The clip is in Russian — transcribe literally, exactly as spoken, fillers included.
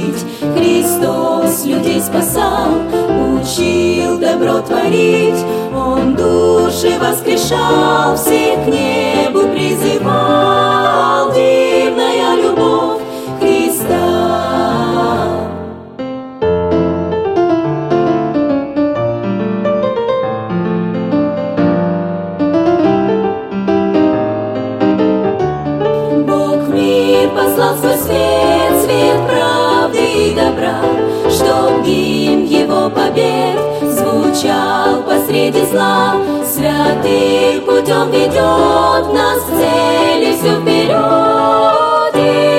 жить. Христос людей спасал, учил добро творить. Он души воскрешал, всех к небу призывал. Дивная любовь Христа. Бог в мир послал свой свет, свет правды и добра, чтоб гимн его побед звучал посреди зла. Святым путем ведет нас к цели все вперед.